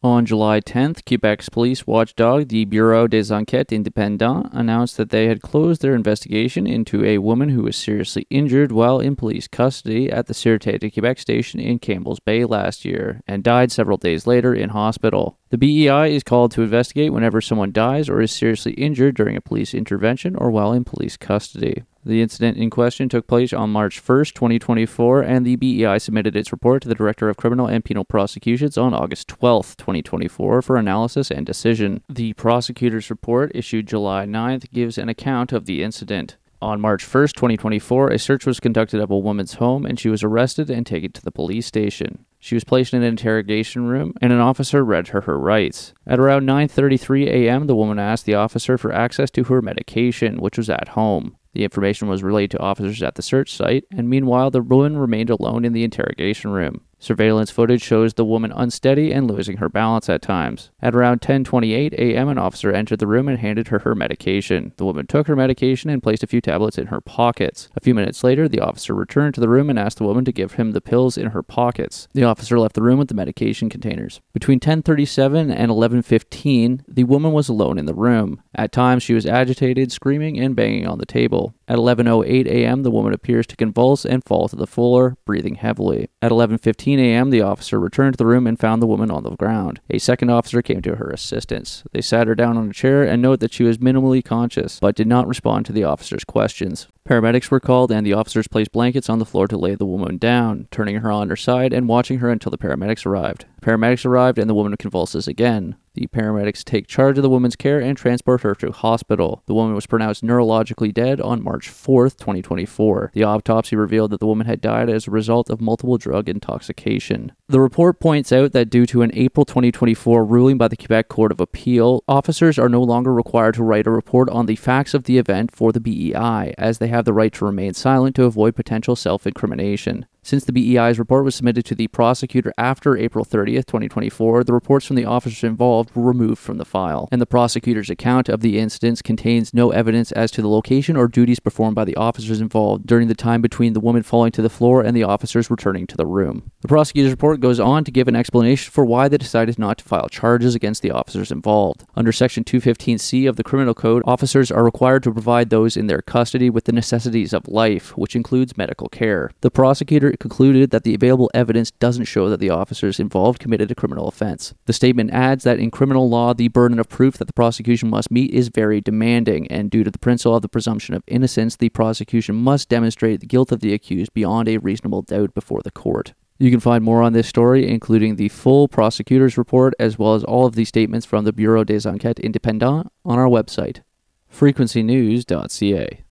On July 10th, Quebec's police watchdog, the Bureau des Enquêtes Indépendants, announced that they had closed their investigation into a woman who was seriously injured while in police custody at the Sûreté de Québec station in Campbell's Bay last year, and died several days later in hospital. The BEI is called to investigate whenever someone dies or is seriously injured during a police intervention or while in police custody. The incident in question took place on March 1st, 2024, and the BEI submitted its report to the Director of Criminal and Penal Prosecutions on August 12th, 2024, for analysis and decision. The prosecutor's report, issued July 9th, gives an account of the incident. On March 1st, 2024, a search was conducted of a woman's home, and she was arrested and taken to the police station. She was placed in an interrogation room, and an officer read her rights. At around 9:33 a.m., the woman asked the officer for access to her medication, which was at home. The information was relayed to officers at the search site, and meanwhile, the woman remained alone in the interrogation room. Surveillance footage shows the woman unsteady and losing her balance at times. At around 10:28 a.m., an officer entered the room and handed her medication. The woman took her medication and placed a few tablets in her pockets. A few minutes later, the officer returned to the room and asked the woman to give him the pills in her pockets. The officer left the room with the medication containers. Between 10:37 and 11:15, the woman was alone in the room. At times, she was agitated, screaming and banging on the table. At 11:08 a.m., the woman appears to convulse and fall to the floor, breathing heavily. At 11:15 a.m., the officer returned to the room and found the woman on the ground. A second officer came to her assistance. They sat her down on a chair and noted that she was minimally conscious, but did not respond to the officer's questions. Paramedics were called, and the officers placed blankets on the floor to lay the woman down, turning her on her side and watching her until the paramedics arrived. Paramedics arrived, and the woman convulses again. The paramedics take charge of the woman's care and transport her to hospital. The woman was pronounced neurologically dead on March 4th, 2024. The autopsy revealed that the woman had died as a result of multiple drug intoxication. The report points out that due to an April 2024 ruling by the Quebec Court of Appeal, officers are no longer required to write a report on the facts of the event for the BEI, as they have the right to remain silent to avoid potential self-incrimination. Since the BEI's report was submitted to the prosecutor after April 30th, 2024, the reports from the officers involved were removed from the file, and the prosecutor's account of the incidents contains no evidence as to the location or duties performed by the officers involved during the time between the woman falling to the floor and the officers returning to the room. The prosecutor's report goes on to give an explanation for why they decided not to file charges against the officers involved. Under Section 215C of the Criminal Code, officers are required to provide those in their custody with the necessities of life, which includes medical care. The prosecutor concluded that the available evidence doesn't show that the officers involved committed a criminal offense. The statement adds that in criminal law, the burden of proof that the prosecution must meet is very demanding, and due to the principle of the presumption of innocence, the prosecution must demonstrate the guilt of the accused beyond a reasonable doubt before the court. You can find more on this story, including the full prosecutor's report, as well as all of the statements from the Bureau des Enquêtes Indépendants, on our website, frequencynews.ca.